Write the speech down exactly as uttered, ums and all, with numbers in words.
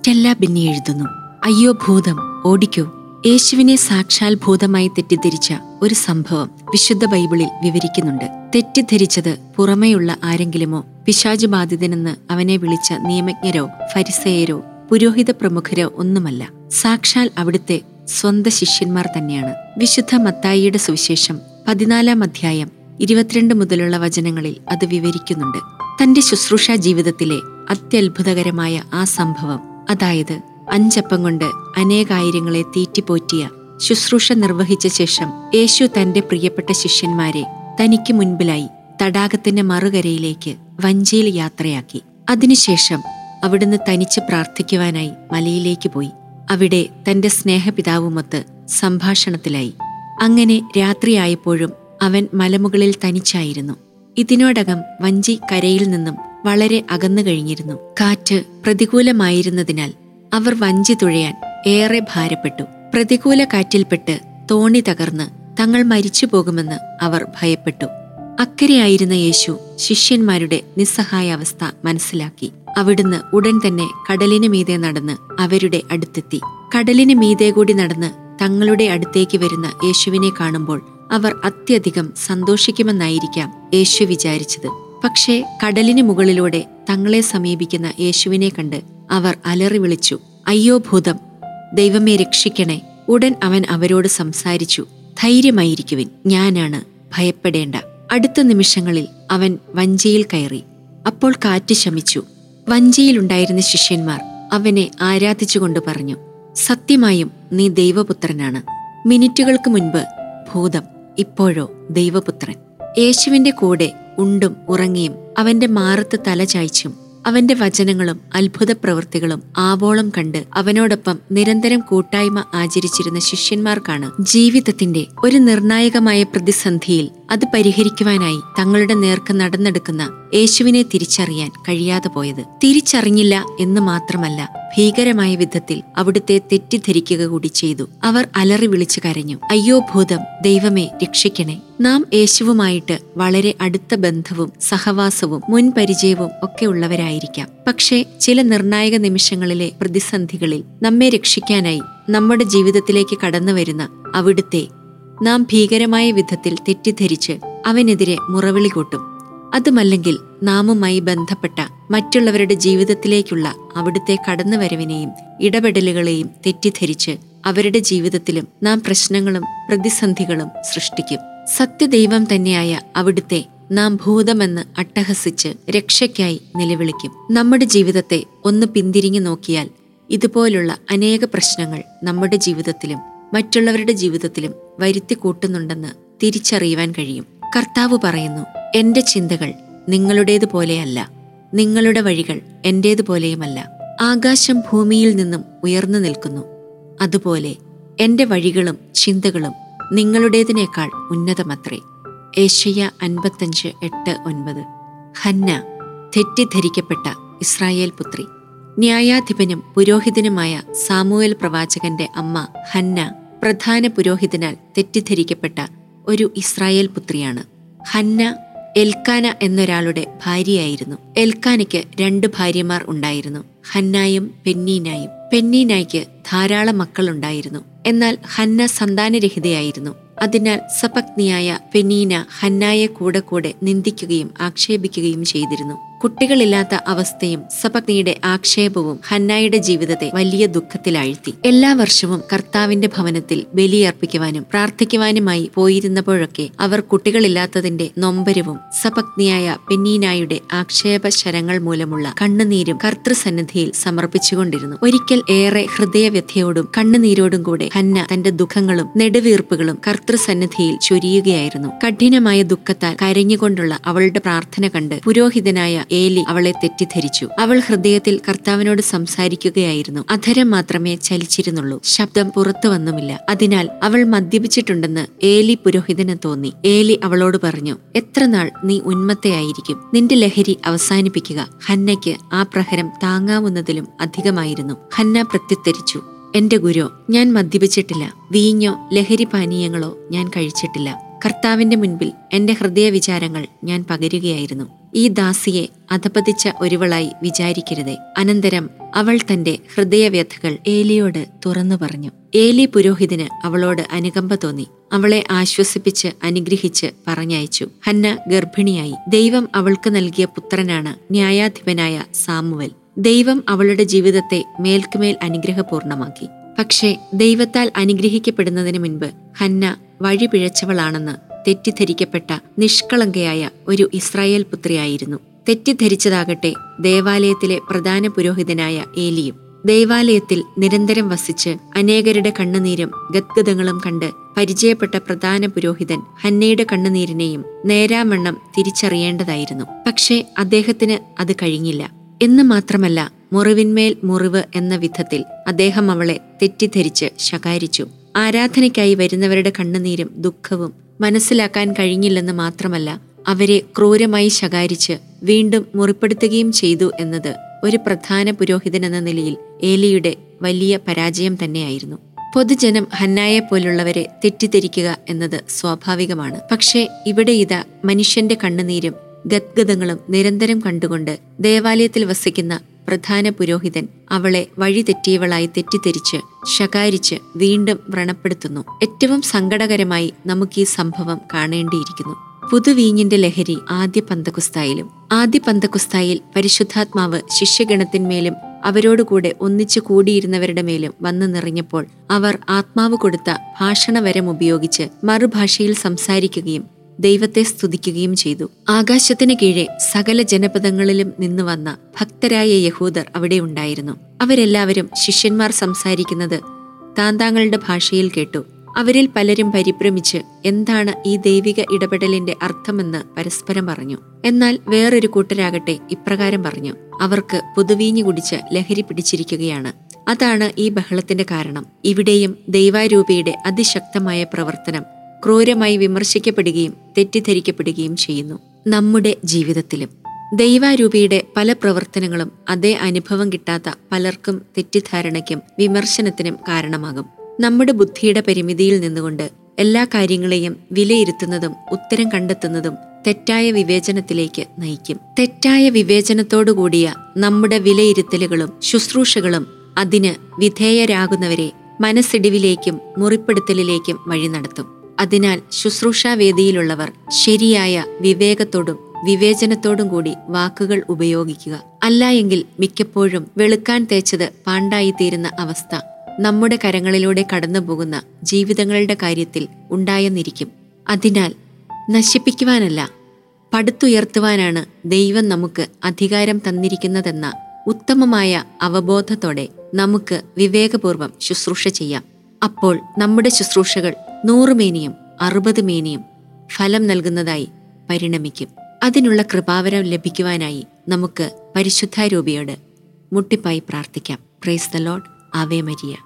Stella Binny എഴുതുന്നു. അയ്യോ ഭൂതം ഓടിക്കോ. യേശുവിനെ സാക്ഷാൽ ഭൂതമായി തെറ്റിദ്ധരിച്ച ഒരു സംഭവം വിശുദ്ധ ബൈബിളിൽ വിവരിക്കുന്നുണ്ട്. തെറ്റിദ്ധരിച്ചത് പുറമേയുള്ള ആരെങ്കിലുമോ പിശാച് ബാധിതനെന്ന് അവനെ വിളിച്ച നിയമജ്ഞരോ ഫരിസേയരോ പുരോഹിത പ്രമുഖരോ ഒന്നുമല്ല, സാക്ഷാൽ അവിടുത്തെ സ്വന്തം ശിഷ്യന്മാർ തന്നെയാണ്. വിശുദ്ധ മത്തായിയുടെ സുവിശേഷം പതിനാലാം അധ്യായം ഇരുപത്തിരണ്ട് മുതലുള്ള വചനങ്ങളിൽ അത് വിവരിക്കുന്നുണ്ട്. തന്റെ ശുശ്രൂഷാ ജീവിതത്തിലെ അത്യത്ഭുതകരമായ ആ സംഭവം, അതായത് അഞ്ചപ്പം കൊണ്ട് അനേകായിരങ്ങളെ തീറ്റിപ്പോറ്റിയ ശുശ്രൂഷ നിർവഹിച്ച ശേഷം യേശു തന്റെ പ്രിയപ്പെട്ട ശിഷ്യന്മാരെ തനിക്ക് മുൻപിലായി തടാകത്തിന്റെ മറുകരയിലേക്ക് വഞ്ചിയിൽ യാത്രയാക്കി. അതിനുശേഷം അവിടുന്ന് തനിച്ച് പ്രാർത്ഥിക്കുവാനായി മലയിലേക്ക് പോയി. അവിടെ തന്റെ സ്നേഹപിതാവുമൊത്ത് സംഭാഷണത്തിലായി. അങ്ങനെ രാത്രിയായപ്പോഴും അവൻ മലമുകളിൽ തനിച്ചായിരുന്നു. ഇതിനോടകം വഞ്ചി കരയിൽ നിന്നും വളരെ അകന്നു കഴിഞ്ഞിരുന്നു. കാറ്റ് പ്രതികൂലമായിരുന്നതിനാൽ അവർ വഞ്ചി തുഴയാൻ ഏറെ ഭാരപ്പെട്ടു. പ്രതികൂല കാറ്റിൽപ്പെട്ട് തോണി തകർന്ന് തങ്ങൾ മരിച്ചു പോകുമെന്ന് അവർ ഭയപ്പെട്ടു. അക്കരെയായിരുന്ന യേശു ശിഷ്യന്മാരുടെ നിസ്സഹായാവസ്ഥ മനസ്സിലാക്കി. അവിടുന്ന് ഉടൻ തന്നെ കടലിന് മീതെ നടന്ന് അവരുടെ അടുത്തെത്തി. കടലിന് മീതെ കൂടി നടന്ന് തങ്ങളുടെ അടുത്തേക്ക് വരുന്ന യേശുവിനെ കാണുമ്പോൾ അവർ അത്യധികം സന്തോഷിക്കുമെന്നായിരിക്കാം യേശു വിചാരിച്ചത്. പക്ഷേ കടലിന് മുകളിലൂടെ തങ്ങളെ സമീപിക്കുന്ന യേശുവിനെ കണ്ട് അവർ അലറി വിളിച്ചു, അയ്യോ ഭൂതം, ദൈവമേ രക്ഷിക്കണേ. ഉടൻ അവൻ അവരോട് സംസാരിച്ചു, ധൈര്യമായിരിക്കുവിൻ, ഞാനാണ്, ഭയപ്പെടേണ്ട. അടുത്ത നിമിഷങ്ങളിൽ അവൻ വഞ്ചിയിൽ കയറി. അപ്പോൾ കാറ്റ് ശമിച്ചു. വഞ്ചിയിലുണ്ടായിരുന്ന ശിഷ്യന്മാർ അവനെ ആരാധിച്ചുകൊണ്ട് പറഞ്ഞു, സത്യമായും നീ ദൈവപുത്രനാണ്. മിനിറ്റുകൾക്ക് മുൻപ് ഭൂതം, ഇപ്പോഴോ ദൈവപുത്രൻ. യേശുവിന്റെ കൂടെ ഉണ്ടും ഉറങ്ങിയും അവന്റെ മാറത്ത് തല ചായ്ച്ചും അവന്റെ വചനങ്ങളും അത്ഭുത പ്രവൃത്തികളും ആവോളം കണ്ട് അവനോടൊപ്പം നിരന്തരം കൂട്ടായ്മ ആചരിച്ചിരുന്ന ശിഷ്യന്മാർക്കാണ് ജീവിതത്തിന്റെ ഒരു നിർണായകമായ പ്രതിസന്ധിയിൽ അത് പരിഹരിക്കുവാനായി തങ്ങളുടെ നേർക്ക് നടന്നെടുക്കുന്ന യേശുവിനെ തിരിച്ചറിയാൻ കഴിയാതെ പോയത്. തിരിച്ചറിഞ്ഞില്ല എന്ന് മാത്രമല്ല, ഭീകരമായ വിധത്തിൽ അവിടുത്തെ തെറ്റിദ്ധരിക്കുക കൂടി ചെയ്തു. അവർ അലറി വിളിച്ചു കരഞ്ഞു, അയ്യോ ഭൂതം, ദൈവമേ രക്ഷിക്കണേ. നാം യേശുവുമായിട്ട് വളരെ അടുത്ത ബന്ധവും സഹവാസവും മുൻപരിചയവും ഒക്കെ ഉള്ളവരായിരിക്കാം. പക്ഷേ ചില നിർണായക നിമിഷങ്ങളിലെ പ്രതിസന്ധികളിൽ നമ്മെ രക്ഷിക്കാനായി നമ്മുടെ ജീവിതത്തിലേക്ക് കടന്നു വരുന്ന അവിടുത്തെ നാം ഭീകരമായ വിധത്തിൽ തെറ്റിദ്ധരിച്ച് അവനെതിരെ മുറവിളി കൂട്ടും. അതുമല്ലെങ്കിൽ നാമുമായി ബന്ധപ്പെട്ട മറ്റുള്ളവരുടെ ജീവിതത്തിലേക്കുള്ള അവിടുത്തെ കടന്നുവരവിനെയും ഇടപെടലുകളെയും തെറ്റിദ്ധരിച്ച് അവരുടെ ജീവിതത്തിലും നാം പ്രശ്നങ്ങളും പ്രതിസന്ധികളും സൃഷ്ടിക്കും. സത്യദൈവം തന്നെയായ അവിടുത്തെ നാം ഭൂതമെന്ന് അട്ടഹസിച്ച് രക്ഷയ്ക്കായി നിലവിളിക്കും. നമ്മുടെ ജീവിതത്തെ ഒന്ന് പിന്തിരിഞ്ഞു നോക്കിയാൽ ഇതുപോലുള്ള അനേക പ്രശ്നങ്ങൾ നമ്മുടെ ജീവിതത്തിലും മറ്റുള്ളവരുടെ ജീവിതത്തിലും വരുത്തി കൂട്ടുന്നുണ്ടെന്ന് തിരിച്ചറിയുവാൻ കഴിയും. കർത്താവ് പറയുന്നു, എന്റെ ചിന്തകൾ നിങ്ങളുടേതുപോലെയല്ല, നിങ്ങളുടെ വഴികൾ എന്റേതുപോലെയുമല്ല. ആകാശം ഭൂമിയിൽ നിന്നും ഉയർന്നു നിൽക്കുന്നു, അതുപോലെ എന്റെ വഴികളും ചിന്തകളും നിങ്ങളുടേതിനേക്കാൾ ഉന്നതമത്രേ. ഏശയ്യ അൻപത്തഞ്ച് എട്ട് ഒൻപത്. ഹന്ന, തെറ്റിദ്ധരിക്കപ്പെട്ട ഇസ്രായേൽ പുത്രി. ന്യായാധിപനും പുരോഹിതനുമായ സാമുവേൽ പ്രവാചകന്റെ അമ്മ ഹന്ന പ്രധാന പുരോഹിതനാൽ തെറ്റിദ്ധരിക്കപ്പെട്ട ഒരു ഇസ്രായേൽ പുത്രിയാണ്. ഹന്ന എൽക്കാന എന്നൊരാളുടെ ഭാര്യയായിരുന്നു. എൽക്കാനയ്ക്ക് രണ്ട് ഭാര്യമാർ ഉണ്ടായിരുന്നു, ഹന്നായും പെന്നീനായും. പെന്നീനായ്ക്ക് ധാരാളം മക്കളുണ്ടായിരുന്നു. എന്നാൽ ഹന്ന സന്താനരഹിതയായിരുന്നു. അതിനാൽ സപത്നിയായ പെനീന ഹന്നായെ കൂടെ കൂടെ നിന്ദിക്കുകയും ആക്ഷേപിക്കുകയും ചെയ്തിരുന്നു. കുട്ടികളില്ലാത്ത അവസ്ഥയും സപത്നിയുടെ ആക്ഷേപവും ഹന്നായുടെ ജീവിതത്തെ വലിയ ദുഃഖത്തിലാഴ്ത്തി. എല്ലാ വർഷവും കർത്താവിന്റെ ഭവനത്തിൽ ബലിയർപ്പിക്കുവാനും പ്രാർത്ഥിക്കുവാനുമായി പോയിരുന്നപ്പോഴൊക്കെ അവർ കുട്ടികളില്ലാത്തതിന്റെ നൊമ്പരവും സപത്നിയായ പെന്നീനായുടെ ആക്ഷേപ ശരങ്ങൾ മൂലമുള്ള കണ്ണുനീരും കർത്തൃസന്നിധിയിൽ സമർപ്പിച്ചുകൊണ്ടിരുന്നു. ഒരിക്കൽ ഏറെ ഹൃദയവ്യഥയോടും കണ്ണുനീരോടും കൂടെ ഹന്ന തന്റെ ദുഃഖങ്ങളും നെടുവീർപ്പുകളും കർത്തൃസന്നിധിയിൽ ചൊരിയുകയായിരുന്നു. കഠിനമായ ദുഃഖത്താൽ കരഞ്ഞുകൊണ്ടുള്ള അവളുടെ പ്രാർത്ഥന കണ്ട് പുരോഹിതനായ ഏലി അവളെ തെറ്റിദ്ധരിച്ചു. അവൾ ഹൃദയത്തിൽ കർത്താവിനോട് സംസാരിക്കുകയായിരുന്നു. അധരം മാത്രമേ ചലിച്ചിരുന്നുള്ളൂ, ശബ്ദം പുറത്തു വന്നുമില്ല. അതിനാൽ അവൾ മദ്യപിച്ചിട്ടുണ്ടെന്ന് ഏലി പുരോഹിതന് തോന്നി. ഏലി അവളോട് പറഞ്ഞു, എത്ര നാൾ നീ ഉന്മത്തയായിരിക്കും? നിന്റെ ലഹരി അവസാനിപ്പിക്കുക. ഹന്നയ്ക്ക് ആ പ്രഹരം താങ്ങാവുന്നതിലും അധികമായിരുന്നു. ഹന്ന പ്രത്യുത്തരിച്ചു, എന്റെ ഗുരു, ഞാൻ മദ്യപിച്ചിട്ടില്ല, വീഞ്ഞോ ലഹരി പാനീയങ്ങളോ ഞാൻ കഴിച്ചിട്ടില്ല. കർത്താവിന്റെ മുൻപിൽ എന്റെ ഹൃദയ വിചാരങ്ങൾ ഞാൻ പകരുകയായിരുന്നു. ഈ ദാസിയെ അധപതിച്ച ഒരുവളായി വിചാരിക്കരുതേ. അനന്തരം അവൾ തന്റെ ഹൃദയവ്യഥകൾ ഏലിയോട് തുറന്നു പറഞ്ഞു. ഏലി പുരോഹിതന് അവളോട് അനുകമ്പ തോന്നി. അവളെ ആശ്വസിപ്പിച്ച് അനുഗ്രഹിച്ച് പറഞ്ഞയച്ചു. ഹന്ന ഗർഭിണിയായി. ദൈവം അവൾക്ക് നൽകിയ പുത്രനാണ് ന്യായാധിപനായ സാമുവൽ. ദൈവം അവളുടെ ജീവിതത്തെ മേൽക്കുമേൽ അനുഗ്രഹപൂർണമാക്കി. പക്ഷേ ദൈവത്താൽ അനുഗ്രഹിക്കപ്പെടുന്നതിന് മുൻപ് ഹന്ന വഴി പിഴച്ചവളാണെന്ന് തെറ്റിദ്ധരിക്കപ്പെട്ട നിഷ്കളങ്കയായ ഒരു ഇസ്രായേൽ പുത്രിയായിരുന്നു. തെറ്റിദ്ധരിച്ചതാകട്ടെ ദേവാലയത്തിലെ പ്രധാന പുരോഹിതനായ ഏലിയും. ദേവാലയത്തിൽ നിരന്തരം വസിച്ച് അനേകരുടെ കണ്ണുനീരും ഗദ്ഗതങ്ങളും കണ്ട് പരിചയപ്പെട്ട പ്രധാന പുരോഹിതൻ ഹന്നയുടെ കണ്ണുനീരിനെയും നേരാവണ്ണം തിരിച്ചറിയേണ്ടതായിരുന്നു. പക്ഷേ അദ്ദേഹത്തിന് അത് കഴിഞ്ഞില്ല. എന്ന് മാത്രമല്ല, മുറിവിന്മേൽ മുറിവ് എന്ന വിധത്തിൽ അദ്ദേഹം അവളെ തെറ്റിദ്ധരിച്ച് ശകാരിച്ചു. ആരാധനയ്ക്കായി വരുന്നവരുടെ കണ്ണുനീരും ദുഃഖവും മനസ്സിലാക്കാൻ കഴിഞ്ഞില്ലെന്ന് മാത്രമല്ല, അവരെ ക്രൂരമായി ശകാരിച്ച് വീണ്ടും മുറിപ്പെടുത്തുകയും ചെയ്തു എന്നത് ഒരു പ്രധാന പുരോഹിതൻ എന്ന നിലയിൽ ഏലിയുടെ വലിയ പരാജയം തന്നെയായിരുന്നു. പൊതുജനം ഹന്നായെ പോലുള്ളവരെ തെറ്റിദ്ധരിക്കുക എന്നത് സ്വാഭാവികമാണ്. പക്ഷേ ഇവിടെ ഇതാ മനുഷ്യന്റെ കണ്ണുനീരും ഗദ്ഗതങ്ങളും നിരന്തരം കണ്ടുകൊണ്ട് ദേവാലയത്തിൽ വസിക്കുന്ന പ്രധാന പുരോഹിതൻ അവളെ വഴിതെറ്റിയവളായി തെറ്റിദ്ധരിച്ച് ശകാരിച്ച് വീണ്ടും വ്രണപ്പെടുത്തുന്നു. ഏറ്റവും സങ്കടകരമായി നമുക്ക് ഈ സംഭവം കാണേണ്ടിയിരിക്കുന്നു. പുതുവീഞ്ഞിന്റെ ലഹരി ആദ്യ പന്തക്കുസ്തായിലും. ആദ്യ പന്തക്കുസ്തായിൽ പരിശുദ്ധാത്മാവ് ശിഷ്യഗണത്തിന്മേലും അവരോടുകൂടെ ഒന്നിച്ചു കൂടിയിരുന്നവരുടെ മേലും വന്നു നിറഞ്ഞപ്പോൾ അവർ ആത്മാവ് കൊടുത്ത ഭാഷണവരം ഉപയോഗിച്ച് മറുഭാഷയിൽ സംസാരിക്കുകയും ദൈവത്തെ സ്തുതിക്കുകയും ചെയ്തു. ആകാശത്തിന് കീഴെ സകല ജനപദങ്ങളിലും നിന്ന് വന്ന ഭക്തരായ യഹൂദർ അവിടെ ഉണ്ടായിരുന്നു. അവരെല്ലാവരും ശിഷ്യന്മാർ സംസാരിക്കുന്നത് താന്താങ്ങളുടെ ഭാഷയിൽ കേട്ടു. അവരിൽ പലരും പരിഭ്രമിച്ച് എന്താണ് ഈ ദൈവിക ഇടപെടലിന്റെ അർത്ഥമെന്ന് പരസ്പരം പറഞ്ഞു. എന്നാൽ വേറൊരു കൂട്ടരാകട്ടെ ഇപ്രകാരം പറഞ്ഞു: അവർക്ക് പുതുവീഞ്ഞു കുടിച്ച് ലഹരി പിടിച്ചിരിക്കുകയാണ്. അതാണ് ഈ ബഹളത്തിന്റെ കാരണം. ഇവിടെയും ദൈവാരൂപിയുടെ അതിശക്തമായ പ്രവർത്തനം ക്രൂരമായി വിമർശിക്കപ്പെടുകയും തെറ്റിദ്ധരിക്കപ്പെടുകയും ചെയ്യുന്നു. നമ്മുടെ ജീവിതത്തിലും ദൈവാരൂപിയുടെ പല പ്രവർത്തനങ്ങളും അതേ അനുഭവം കിട്ടാത്ത പലർക്കും തെറ്റിദ്ധാരണയ്ക്കും വിമർശനത്തിനും കാരണമാകും. നമ്മുടെ ബുദ്ധിയുടെ പരിമിതിയിൽ നിന്നുകൊണ്ട് എല്ലാ കാര്യങ്ങളെയും വിലയിരുത്തുന്നതും ഉത്തരം കണ്ടെത്തുന്നതും തെറ്റായ വിവേചനത്തിലേക്ക് നയിക്കും. തെറ്റായ വിവേചനത്തോടുകൂടിയ നമ്മുടെ വിലയിരുത്തലുകളും ശുശ്രൂഷകളും അതിന് വിധേയരാകുന്നവരെ മനസ്സിടിവിലേക്കും മുറിപ്പെടുത്തലിലേക്കും വഴി നടത്തും. അതിനാൽ ശുശ്രൂഷാവേദിയിലുള്ളവർ ശരിയായ വിവേകത്തോടും വിവേചനത്തോടും കൂടി വാക്കുകൾ ഉപയോഗിക്കുക. അല്ലായെങ്കിൽ മിക്കപ്പോഴും വെളുക്കാൻ തേച്ചത് പാണ്ടായിത്തീരുന്ന അവസ്ഥ നമ്മുടെ കരങ്ങളിലൂടെ കടന്നുപോകുന്ന ജീവിതങ്ങളുടെ കാര്യത്തിൽ ഉണ്ടായെന്നിരിക്കും. അതിനാൽ നശിപ്പിക്കുവാനല്ല, പടുത്തുയർത്തുവാനാണ് ദൈവം നമുക്ക് അധികാരം തന്നിരിക്കുന്നതെന്ന ഉത്തമമായ അവബോധത്തോടെ നമുക്ക് വിവേകപൂർവം ശുശ്രൂഷ ചെയ്യാം. അപ്പോൾ നമ്മുടെ ശുശ്രൂഷകൾ നൂറുമേനിയും അറുപത് മേനിയും ഫലം നൽകുന്നതായി പരിണമിക്കും. അതിനുള്ള കൃപാവരം ലഭിക്കുവാനായി നമുക്ക് പരിശുദ്ധാരൂപിയോട് മുട്ടിപ്പായി പ്രാർത്ഥിക്കാം. Praise the lord. ആവേ മരിയ.